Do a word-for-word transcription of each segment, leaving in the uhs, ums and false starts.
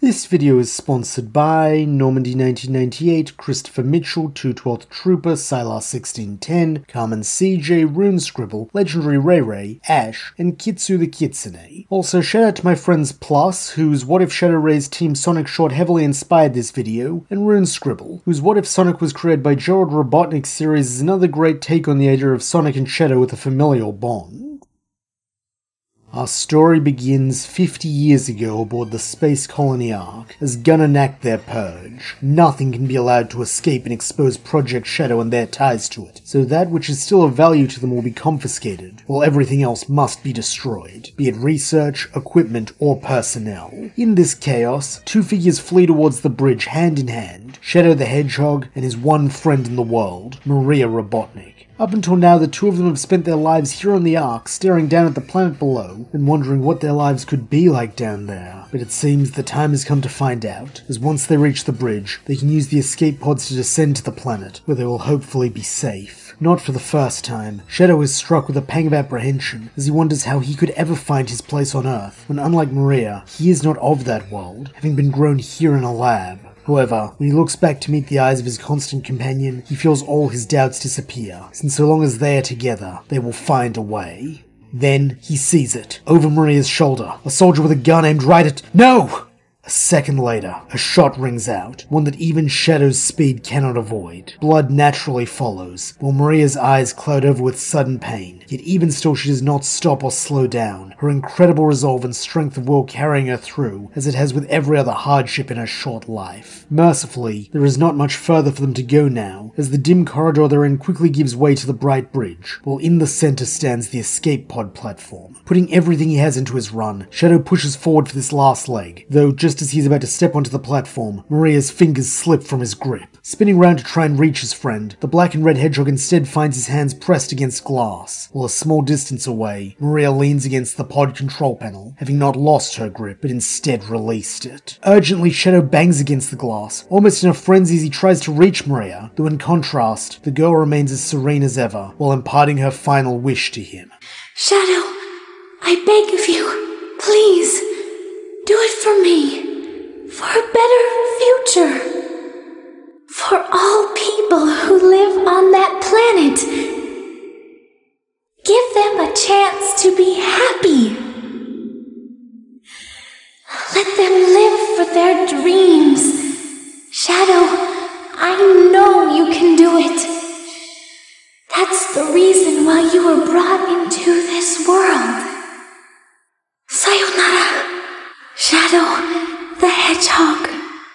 This video is sponsored by Normandy nineteen ninety-eight, Christopher Mitchell, two twelfth Trooper, Sylar sixteen ten, Carmen C J, Rune Scribble, Legendary Ray Ray, Ash, and Kitsu the Kitsune. Also, shout out to my friends Plus, whose What If Shadow Ray's Team Sonic short heavily inspired this video, and Rune Scribble, whose What If Sonic was created by Gerald Robotnik series is another great take on the idea of Sonic and Shadow with a familial bond. Our story begins fifty years ago aboard the Space Colony Ark, as Gunn enact their purge. Nothing can be allowed to escape and expose Project Shadow and their ties to it, so that which is still of value to them will be confiscated, while everything else must be destroyed, be it research, equipment, or personnel. In this chaos, two figures flee towards the bridge hand in hand, Shadow the Hedgehog and his one friend in the world, Maria Robotnik. Up until now, the two of them have spent their lives here on the Ark, staring down at the planet below, and wondering what their lives could be like down there. But it seems the time has come to find out, as once they reach the bridge, they can use the escape pods to descend to the planet, where they will hopefully be safe. Not for the first time, Shadow is struck with a pang of apprehension, as he wonders how he could ever find his place on Earth, when unlike Maria, he is not of that world, having been grown here in a lab. However, when he looks back to meet the eyes of his constant companion, he feels all his doubts disappear, since so long as they are together, they will find a way. Then, he sees it, over Maria's shoulder, a soldier with a gun aimed right at— No! A second later, a shot rings out, one that even Shadow's speed cannot avoid. Blood naturally follows, while Maria's eyes cloud over with sudden pain, yet even still she does not stop or slow down, her incredible resolve and strength of will carrying her through, as it has with every other hardship in her short life. Mercifully, there is not much further for them to go now, as the dim corridor they're in quickly gives way to the bright bridge, while in the center stands the escape pod platform. Putting everything he has into his run, Shadow pushes forward for this last leg, though just as he's about to step onto the platform, Maria's fingers slip from his grip. Spinning round to try and reach his friend, the black and red hedgehog instead finds his hands pressed against glass, while a small distance away, Maria leans against the pod control panel, having not lost her grip, but instead released it. Urgently, Shadow bangs against the glass, almost in a frenzy as he tries to reach Maria, though in contrast, the girl remains as serene as ever, while imparting her final wish to him. Shadow, I beg of you, please, do it for me. For a better future. For all people who live on that planet. Give them a chance to be happy. Let them live for their dreams. Shadow, I know you can do it. That's the reason why you were brought into this world. Sayonara, Shadow the Hedgehog.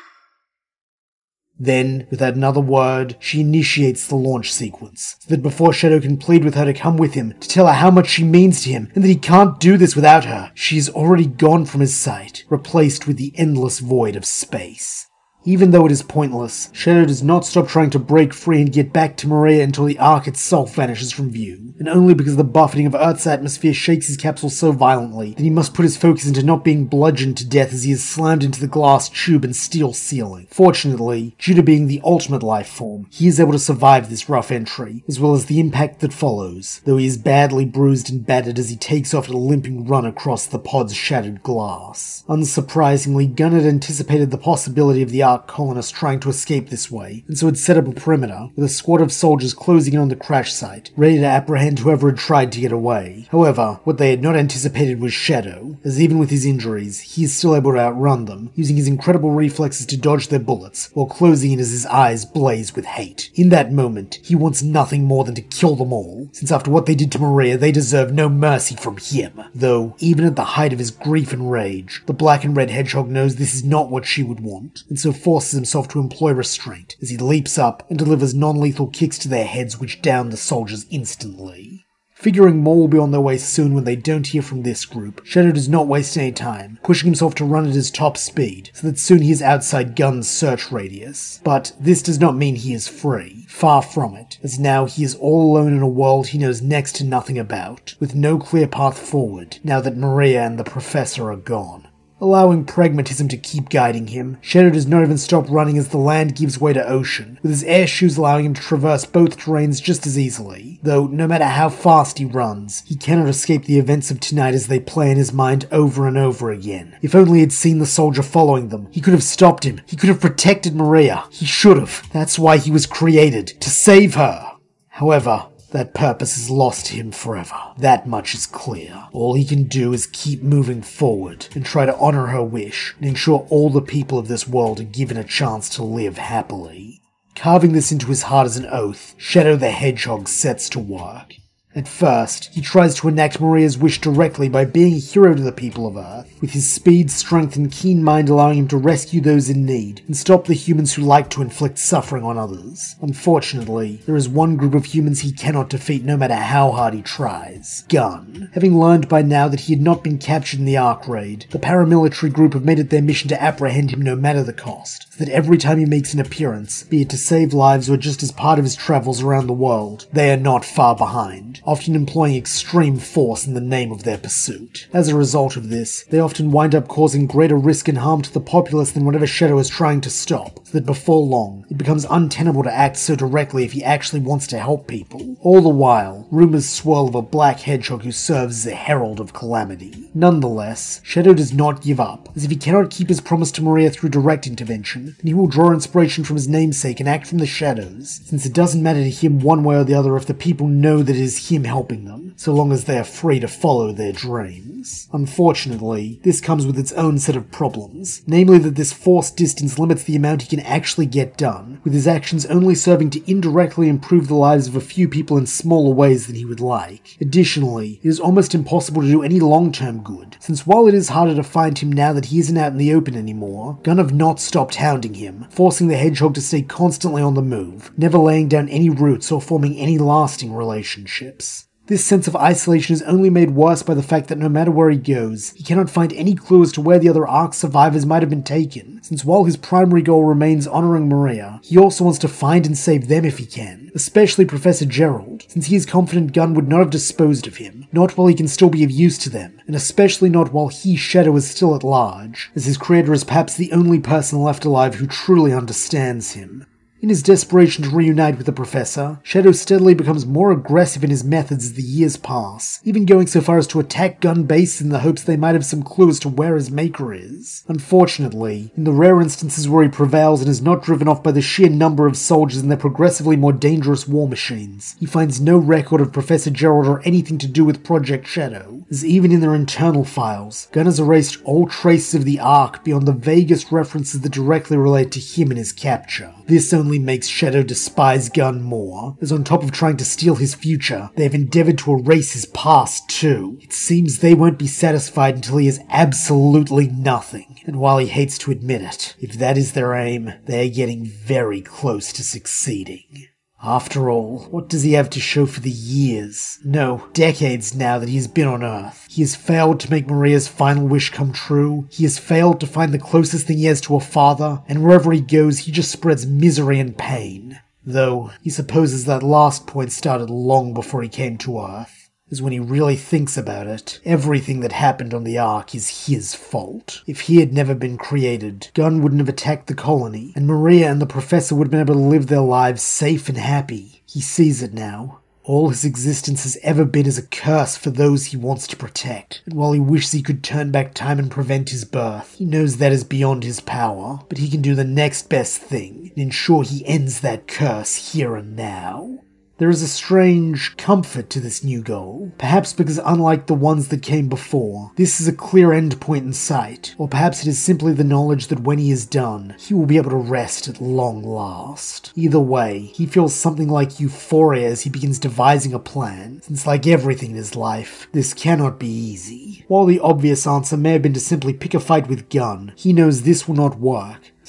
Then, without another word, she initiates the launch sequence, so that before Shadow can plead with her to come with him, to tell her how much she means to him, and that he can't do this without her, she is already gone from his sight, replaced with the endless void of space. Even though it is pointless, Shadow does not stop trying to break free and get back to Maria until the Ark itself vanishes from view, and only because the buffeting of Earth's atmosphere shakes his capsule so violently that he must put his focus into not being bludgeoned to death as he is slammed into the glass tube and steel ceiling. Fortunately, due to being the ultimate life form, he is able to survive this rough entry, as well as the impact that follows, though he is badly bruised and battered as he takes off at a limping run across the pod's shattered glass. Unsurprisingly, Gunn had anticipated the possibility of the Ark colonists trying to escape this way, and so had set up a perimeter, with a squad of soldiers closing in on the crash site, ready to apprehend whoever had tried to get away. However, what they had not anticipated was Shadow, as even with his injuries, he is still able to outrun them, using his incredible reflexes to dodge their bullets, while closing in as his eyes blaze with hate. In that moment, he wants nothing more than to kill them all, since after what they did to Maria, they deserve no mercy from him. Though, even at the height of his grief and rage, the black and red hedgehog knows this is not what she would want, and so forces himself to employ restraint, as he leaps up and delivers non-lethal kicks to their heads which down the soldiers instantly. Figuring more will be on their way soon when they don't hear from this group, Shadow does not waste any time, pushing himself to run at his top speed, so that soon he is outside Gunn's search radius. But this does not mean he is free. Far from it, as now he is all alone in a world he knows next to nothing about, with no clear path forward, now that Maria and the Professor are gone. Allowing pragmatism to keep guiding him, Shadow does not even stop running as the land gives way to ocean, with his air shoes allowing him to traverse both terrains just as easily. Though, no matter how fast he runs, he cannot escape the events of tonight as they play in his mind over and over again. If only he had seen the soldier following them, he could have stopped him, he could have protected Maria. He should have. That's why he was created, to save her. However, that purpose is lost to him forever. That much is clear. All he can do is keep moving forward and try to honor her wish and ensure all the people of this world are given a chance to live happily. Carving this into his heart as an oath, Shadow the Hedgehog sets to work. At first, he tries to enact Maria's wish directly by being a hero to the people of Earth, with his speed, strength, and keen mind allowing him to rescue those in need and stop the humans who like to inflict suffering on others. Unfortunately, there is one group of humans he cannot defeat no matter how hard he tries: Gun. Having learned by now that he had not been captured in the Ark raid, the paramilitary group have made it their mission to apprehend him no matter the cost, so that every time he makes an appearance, be it to save lives or just as part of his travels around the world, they are not far behind, often employing extreme force in the name of their pursuit. As a result of this, they often wind up causing greater risk and harm to the populace than whatever Shadow is trying to stop, so that before long, it becomes untenable to act so directly if he actually wants to help people. All the while, rumors swirl of a black hedgehog who serves as a herald of calamity. Nonetheless, Shadow does not give up, as if he cannot keep his promise to Maria through direct intervention, then he will draw inspiration from his namesake and act from the shadows, since it doesn't matter to him one way or the other if the people know that it is him helping them, so long as they are free to follow their dreams. Unfortunately, this comes with its own set of problems, namely that this forced distance limits the amount he can actually get done, with his actions only serving to indirectly improve the lives of a few people in smaller ways than he would like. Additionally, it is almost impossible to do any long-term good, since while it is harder to find him now that he isn't out in the open anymore, Gun have not stopped hounding him, forcing the hedgehog to stay constantly on the move, never laying down any roots or forming any lasting relationships. This sense of isolation is only made worse by the fact that no matter where he goes, he cannot find any clue as to where the other Ark survivors might have been taken, since while his primary goal remains honoring Maria, he also wants to find and save them if he can, especially Professor Gerald, since he is confident Gun would not have disposed of him, not while he can still be of use to them, and especially not while he, Shadow, is still at large, as his creator is perhaps the only person left alive who truly understands him. In his desperation to reunite with the Professor, Shadow steadily becomes more aggressive in his methods as the years pass, even going so far as to attack Gun Base in the hopes they might have some clue as to where his maker is. Unfortunately, in the rare instances where he prevails and is not driven off by the sheer number of soldiers and their progressively more dangerous war machines, he finds no record of Professor Gerald or anything to do with Project Shadow, as even in their internal files, Gun has erased all traces of the Ark beyond the vaguest references that directly relate to him and his capture. This only makes Shadow despise Gun more, as on top of trying to steal his future, they have endeavored to erase his past too. It seems they won't be satisfied until he has absolutely nothing, and while he hates to admit it, if that is their aim, they are getting very close to succeeding. After all, what does he have to show for the years, no, decades now that he has been on Earth? He has failed to make Maria's final wish come true, he has failed to find the closest thing he has to a father, and wherever he goes he just spreads misery and pain. Though, he supposes that last point started long before he came to Earth. As when he really thinks about it, everything that happened on the Ark is his fault. If he had never been created, Gun wouldn't have attacked the colony, and Maria and the Professor would have been able to live their lives safe and happy. He sees it now. All his existence has ever been is a curse for those he wants to protect, and while he wishes he could turn back time and prevent his birth, he knows that is beyond his power, but he can do the next best thing, and ensure he ends that curse here and now. There is a strange comfort to this new goal, perhaps because unlike the ones that came before, this is a clear end point in sight, or perhaps it is simply the knowledge that when he is done, he will be able to rest at long last. Either way, he feels something like euphoria as he begins devising a plan, since like everything in his life, this cannot be easy. While the obvious answer may have been to simply pick a fight with Gun, he knows this will not work,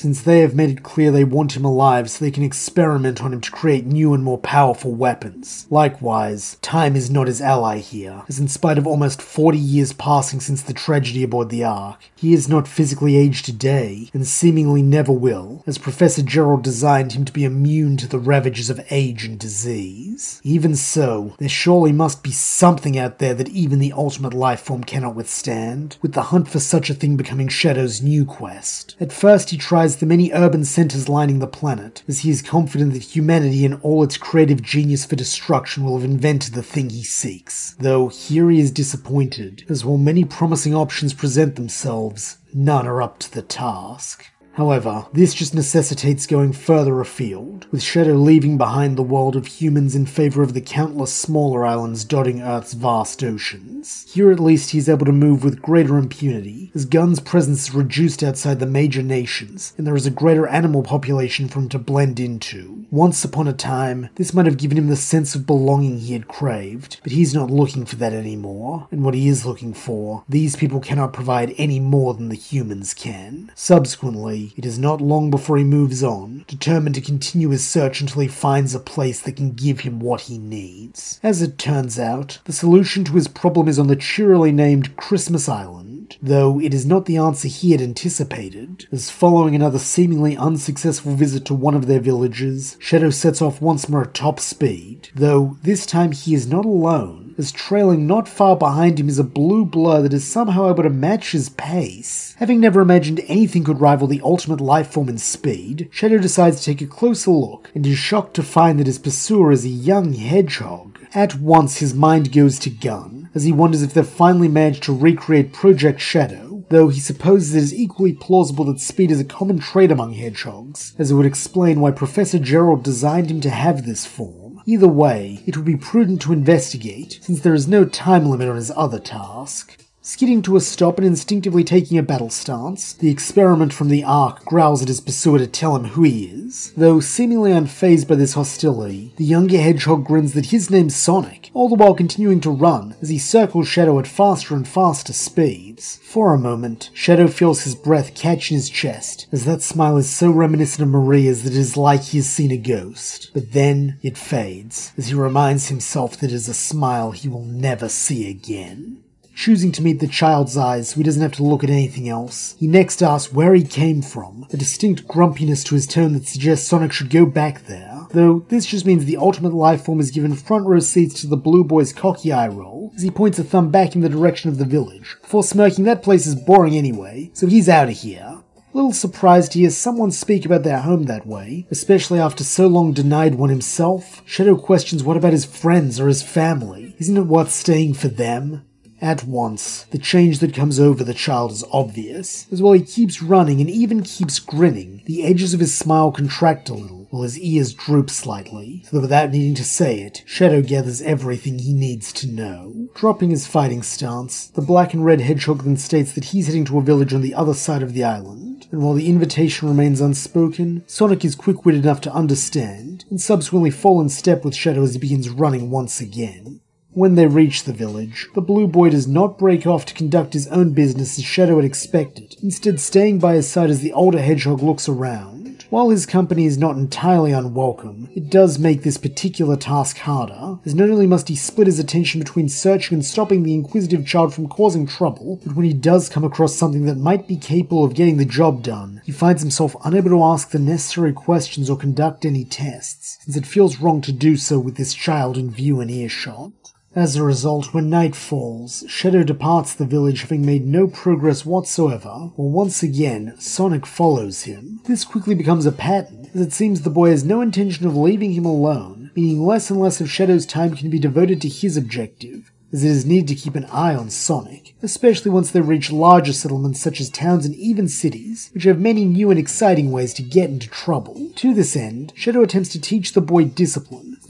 since they have made it clear they want him alive so they can experiment on him to create new and more powerful weapons. Likewise, time is not his ally here, as in spite of almost forty years passing since the tragedy aboard the Ark, he is not physically aged a day, and seemingly never will, as Professor Gerald designed him to be immune to the ravages of age and disease. Even so, there surely must be something out there that even the ultimate life form cannot withstand, with the hunt for such a thing becoming Shadow's new quest. At first he tries the many urban centers lining the planet, as he is confident that humanity in all its creative genius for destruction will have invented the thing he seeks. Though here he is disappointed, as while many promising options present themselves, none are up to the task. However, this just necessitates going further afield, with Shadow leaving behind the world of humans in favor of the countless smaller islands dotting Earth's vast oceans. Here at least he is able to move with greater impunity, as Gunn's presence is reduced outside the major nations, and there is a greater animal population for him to blend into. Once upon a time, this might have given him the sense of belonging he had craved, but he's not looking for that anymore, and what he is looking for, these people cannot provide any more than the humans can. Subsequently, it is not long before he moves on, determined to continue his search until he finds a place that can give him what he needs. As it turns out, the solution to his problem is on the cheerily named Christmas Island, though it is not the answer he had anticipated, as following another seemingly unsuccessful visit to one of their villages, Shadow sets off once more at top speed, though this time he is not alone, as trailing not far behind him is a blue blur that is somehow able to match his pace. Having never imagined anything could rival the ultimate life form in speed, Shadow decides to take a closer look, and is shocked to find that his pursuer is a young hedgehog. At once his mind goes to Gunn, as he wonders if they've finally managed to recreate Project Shadow, though he supposes it is equally plausible that speed is a common trait among hedgehogs, as it would explain why Professor Gerald designed him to have this form. Either way, it would be prudent to investigate, since there is no time limit on his other task. Skidding to a stop and instinctively taking a battle stance, the experiment from the Ark growls at his pursuer to tell him who he is. Though seemingly unfazed by this hostility, the younger hedgehog grins that his name's Sonic, all the while continuing to run as he circles Shadow at faster and faster speeds. For a moment, Shadow feels his breath catch in his chest, as that smile is so reminiscent of Maria's that it is like he has seen a ghost. But then, it fades, as he reminds himself that it is a smile he will never see again. Choosing to meet the child's eyes so he doesn't have to look at anything else, he next asks where he came from, a distinct grumpiness to his tone that suggests Sonic should go back there, though this just means the ultimate life form is given front row seats to the blue boy's cocky eye roll, as he points a thumb back in the direction of the village, before smirking that place is boring anyway, so he's out of here. A little surprised to hear someone speak about their home that way, especially after so long denied one himself, Shadow questions what about his friends or his family? Isn't it worth staying for them? At once, the change that comes over the child is obvious, as while he keeps running and even keeps grinning, the edges of his smile contract a little, while his ears droop slightly, so that without needing to say it, Shadow gathers everything he needs to know. Dropping his fighting stance, the black and red hedgehog then states that he's heading to a village on the other side of the island, and while the invitation remains unspoken, Sonic is quick-witted enough to understand, and subsequently fall in step with Shadow as he begins running once again. When they reach the village, the blue boy does not break off to conduct his own business as Shadow had expected, instead staying by his side as the older hedgehog looks around. While his company is not entirely unwelcome, it does make this particular task harder, as not only must he split his attention between searching and stopping the inquisitive child from causing trouble, but when he does come across something that might be capable of getting the job done, he finds himself unable to ask the necessary questions or conduct any tests, since it feels wrong to do so with this child in view and earshot. As a result, when night falls, Shadow departs the village having made no progress whatsoever, while once again, Sonic follows him. This quickly becomes a pattern, as it seems the boy has no intention of leaving him alone, meaning less and less of Shadow's time can be devoted to his objective, as it is needed to keep an eye on Sonic, especially once they reach larger settlements such as towns and even cities, which have many new and exciting ways to get into trouble. To this end, Shadow attempts to teach the boy discipline,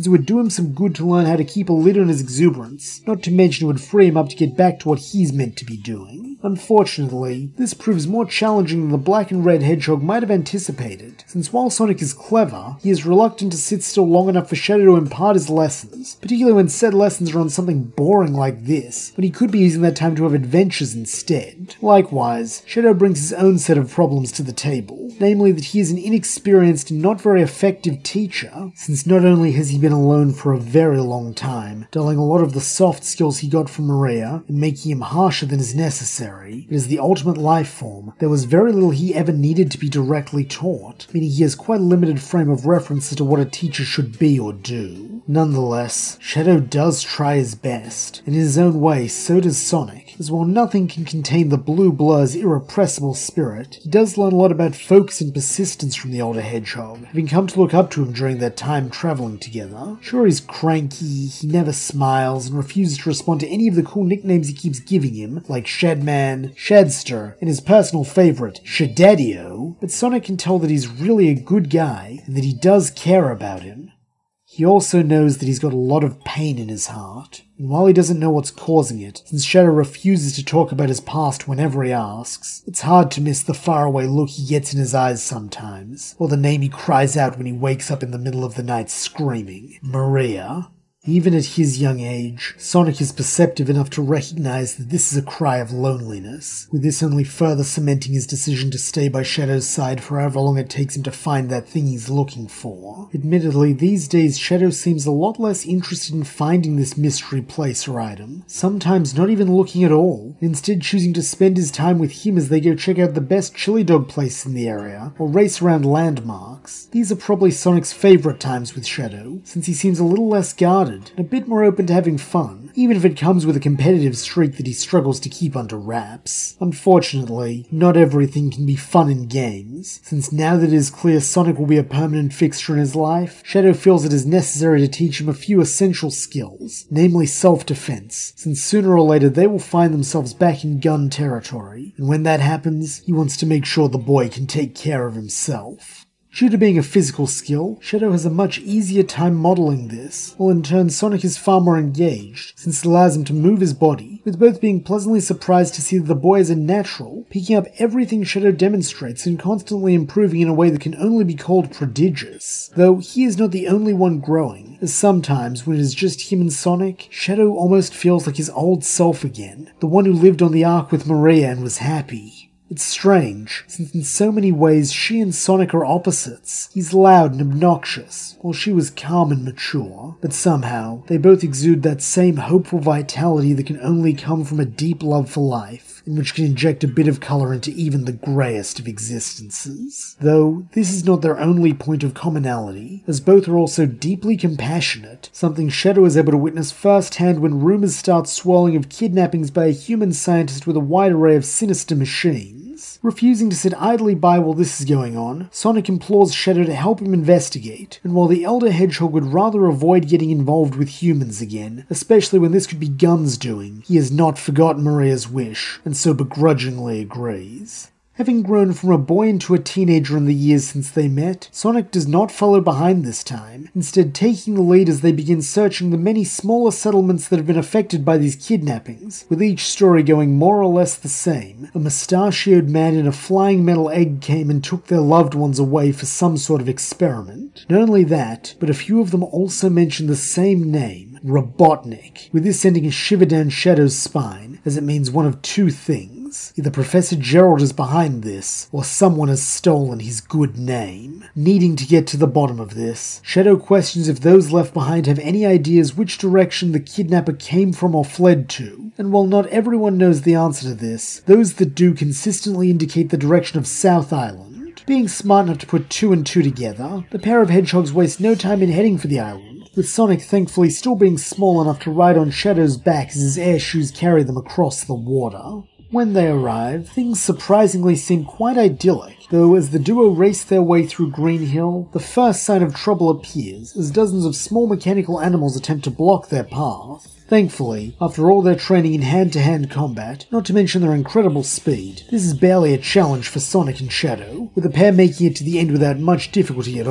since it would do him some good to learn how to keep a lid on his exuberance, not to mention it would free him up to get back to what he's meant to be doing. Unfortunately, this proves more challenging than the black and red hedgehog might have anticipated, since while Sonic is clever, he is reluctant to sit still long enough for Shadow to impart his lessons, particularly when said lessons are on something boring like this, when he could be using that time to have adventures instead. Likewise, Shadow brings his own set of problems to the table, namely that he is an inexperienced and not very effective teacher, since not only has he been alone for a very long time, dulling a lot of the soft skills he got from Maria and making him harsher than is necessary, but as the ultimate life form, there was very little he ever needed to be directly taught, meaning he has quite a limited frame of reference as to what a teacher should be or do. Nonetheless, Shadow does try his best, and in his own way so does Sonic, as while nothing can contain the Blue Blur's irrepressible spirit, he does learn a lot about focus and persistence from the older hedgehog, having come to look up to him during their time travelling together. Sure, he's cranky, he never smiles, and refuses to respond to any of the cool nicknames he keeps giving him, like Shadman, Shadster, and his personal favourite, Shadadio, but Sonic can tell that he's really a good guy, and that he does care about him. He also knows that he's got a lot of pain in his heart, and while he doesn't know what's causing it, since Shadow refuses to talk about his past whenever he asks, it's hard to miss the faraway look he gets in his eyes sometimes, or the name he cries out when he wakes up in the middle of the night screaming, Maria. Even at his young age, Sonic is perceptive enough to recognize that this is a cry of loneliness, with this only further cementing his decision to stay by Shadow's side for however long it takes him to find that thing he's looking for. Admittedly, these days Shadow seems a lot less interested in finding this mystery place or item, sometimes not even looking at all, instead choosing to spend his time with him as they go check out the best chili dog place in the area, or race around landmarks. These are probably Sonic's favourite times with Shadow, since he seems a little less guarded, and a bit more open to having fun, even if it comes with a competitive streak that he struggles to keep under wraps. Unfortunately, not everything can be fun in games, since now that it is clear Sonic will be a permanent fixture in his life, Shadow feels it is necessary to teach him a few essential skills, namely self-defense, since sooner or later they will find themselves back in gun territory, and when that happens, he wants to make sure the boy can take care of himself. Due to being a physical skill, Shadow has a much easier time modelling this, while in turn Sonic is far more engaged, since it allows him to move his body, with both being pleasantly surprised to see that the boy is a natural, picking up everything Shadow demonstrates and constantly improving in a way that can only be called prodigious. Though he is not the only one growing, as sometimes, when it is just him and Sonic, Shadow almost feels like his old self again, the one who lived on the Ark with Maria and was happy. It's strange, since in so many ways she and Sonic are opposites. He's loud and obnoxious, while she was calm and mature, but somehow, they both exude that same hopeful vitality that can only come from a deep love for life, and which can inject a bit of colour into even the greyest of existences. Though, this is not their only point of commonality, as both are also deeply compassionate, something Shadow is able to witness firsthand when rumours start swirling of kidnappings by a human scientist with a wide array of sinister machines. Refusing to sit idly by while this is going on, Sonic implores Shadow to help him investigate, and while the elder hedgehog would rather avoid getting involved with humans again, especially when this could be Gun's doing, he has not forgotten Maria's wish, and so begrudgingly agrees. Having grown from a boy into a teenager in the years since they met, Sonic does not follow behind this time, instead taking the lead as they begin searching the many smaller settlements that have been affected by these kidnappings, with each story going more or less the same. A mustachioed man in a flying metal egg came and took their loved ones away for some sort of experiment. Not only that, but a few of them also mention the same name, Robotnik, with this sending a shiver down Shadow's spine, as it means one of two things. Either Professor Gerald is behind this, or someone has stolen his good name. Needing to get to the bottom of this, Shadow questions if those left behind have any ideas which direction the kidnapper came from or fled to, and while not everyone knows the answer to this, those that do consistently indicate the direction of South Island. Being smart enough to put two and two together, the pair of hedgehogs waste no time in heading for the island, with Sonic thankfully still being small enough to ride on Shadow's back as his air shoes carry them across the water. When they arrive, things surprisingly seem quite idyllic, though as the duo race their way through Green Hill, the first sign of trouble appears as dozens of small mechanical animals attempt to block their path. Thankfully, after all their training in hand-to-hand combat, not to mention their incredible speed, this is barely a challenge for Sonic and Shadow, with the pair making it to the end without much difficulty at all.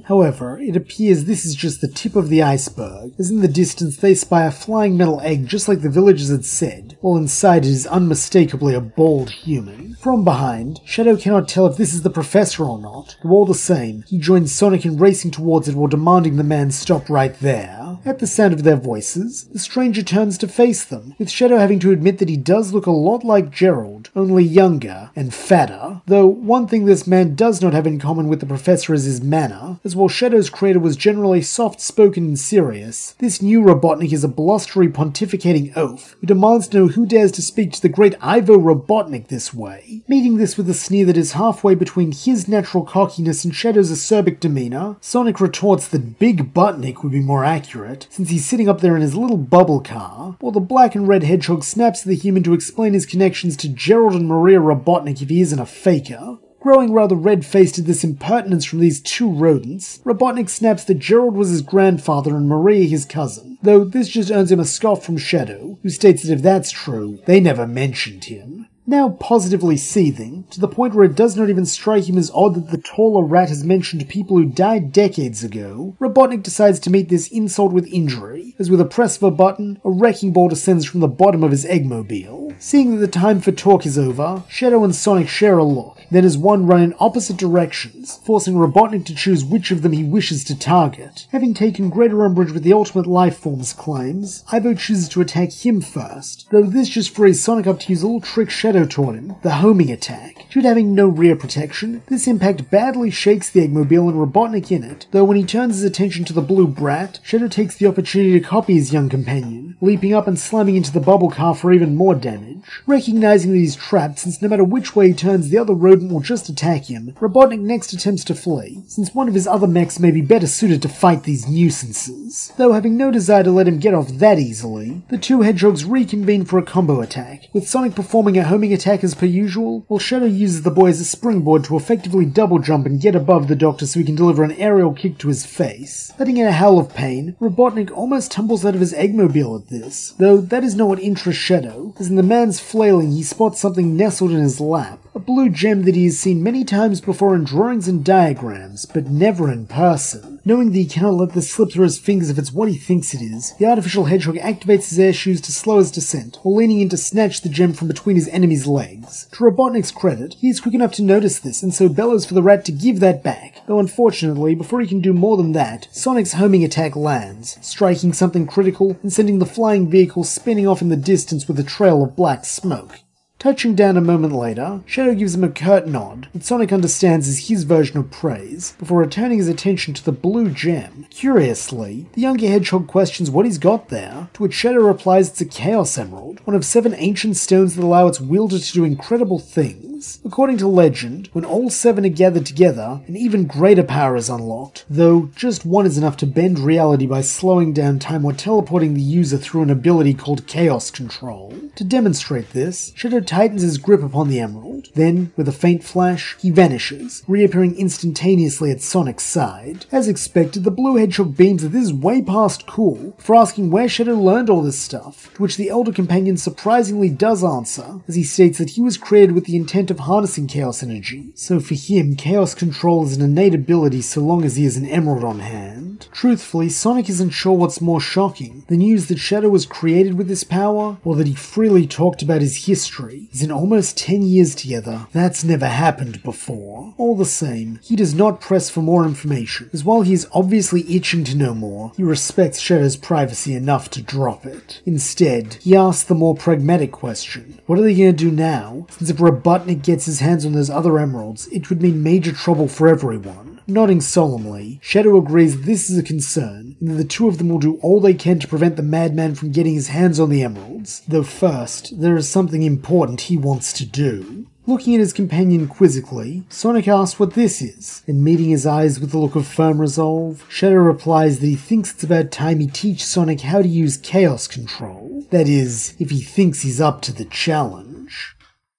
However, it appears this is just the tip of the iceberg, as in the distance they spy a flying metal egg just like the villagers had said, while inside it is unmistakably a bald human. From behind, Shadow cannot tell if this is the professor or not, though all the same, he joins Sonic in racing towards it while demanding the man stop right there. At the sound of their voices, the stranger turns to face them, with Shadow having to admit that he does look a lot like Gerald, only younger and fatter, though one thing this man does not have in common with the professor is his manner, as while Shadow's creator was generally soft-spoken and serious, this new Robotnik is a blustery pontificating oaf who demands to know who dares to speak to the great Ivo Robotnik this way. Meeting this with a sneer that is halfway between his natural cockiness and Shadow's acerbic demeanor, Sonic retorts that Big Buttnik would be more accurate, since he's sitting up there in his little bubble car, while the black and red hedgehog snaps at the human to explain his connections to Gerald and Maria Robotnik if he isn't a faker. Growing rather red-faced at this impertinence from these two rodents, Robotnik snaps that Gerald was his grandfather and Maria his cousin, though this just earns him a scoff from Shadow, who states that if that's true, they never mentioned him. Now positively seething, to the point where it does not even strike him as odd that the taller rat has mentioned people who died decades ago, Robotnik decides to meet this insult with injury, as with a press of a button, a wrecking ball descends from the bottom of his Eggmobile. Seeing that the time for talk is over, Shadow and Sonic share a look, then as one run in opposite directions, forcing Robotnik to choose which of them he wishes to target. Having taken greater umbrage with the Ultimate Lifeform's claims, Ivo chooses to attack him first, though this just frees Sonic up to use a little trick Shadow taught him, the homing attack. Due to having no rear protection, this impact badly shakes the Eggmobile and Robotnik in it, though when he turns his attention to the blue brat, Shadow takes the opportunity to copy his young companion, leaping up and slamming into the bubble car for even more damage. Recognizing that he's trapped, since no matter which way he turns the other rodent will just attack him, Robotnik next attempts to flee, since one of his other mechs may be better suited to fight these nuisances. Though having no desire to let him get off that easily, the two hedgehogs reconvene for a combo attack, with Sonic performing a homing attack as per usual, while Shadow uses the boy as a springboard to effectively double jump and get above the Doctor so he can deliver an aerial kick to his face. Letting out a howl of pain, Robotnik almost tumbles out of his Eggmobile at this, though that is not what interests Shadow, as in the man's flailing he spots something nestled in his lap, a blue gem that he has seen many times before in drawings and diagrams, but never in person. Knowing that he cannot let this slip through his fingers if it's what he thinks it is, the artificial hedgehog activates his air shoes to slow his descent, while leaning in to snatch the gem from between his enemy's legs. To Robotnik's credit, he is quick enough to notice this, and so bellows for the rat to give that back, though unfortunately, before he can do more than that, Sonic's homing attack lands, striking something critical and sending the flying vehicle spinning off in the distance with a trail of black smoke. Touching down a moment later, Shadow gives him a curt nod that Sonic understands is his version of praise, before returning his attention to the blue gem. Curiously, the younger hedgehog questions what he's got there, to which Shadow replies it's a Chaos Emerald, one of seven ancient stones that allow its wielder to do incredible things. According to legend, when all seven are gathered together, an even greater power is unlocked, though just one is enough to bend reality by slowing down time or teleporting the user through an ability called Chaos Control. To demonstrate this, Shadow tightens his grip upon the emerald. Then, with a faint flash, he vanishes, reappearing instantaneously at Sonic's side. As expected, the blue hedgehog beams that this is way past cool, for asking where Shadow learned all this stuff, to which the elder companion surprisingly does answer, as he states that he was created with the intent of harnessing chaos energy, so for him, chaos control is an innate ability so long as he has an emerald on hand. Truthfully, Sonic isn't sure what's more shocking, the news that Shadow was created with this power, or that he freely talked about his history. As in almost ten years together, that's never happened before. All the same, he does not press for more information, as while he is obviously itching to know more, he respects Shadow's privacy enough to drop it. Instead, he asks the more pragmatic question, what are they going to do now, since if Robotnik gets his hands on those other emeralds, it would mean major trouble for everyone. Nodding solemnly, Shadow agrees that this is a concern, and that the two of them will do all they can to prevent the madman from getting his hands on the emeralds, though first, there is something important he wants to do. Looking at his companion quizzically, Sonic asks what this is, and meeting his eyes with a look of firm resolve, Shadow replies that he thinks it's about time he teach Sonic how to use chaos control. That is, if he thinks he's up to the challenge.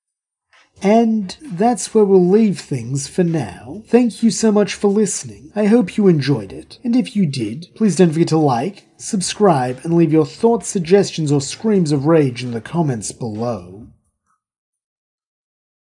And that's where we'll leave things for now. Thank you so much for listening. I hope you enjoyed it. And if you did, please don't forget to like, subscribe, and leave your thoughts, suggestions, or screams of rage in the comments below.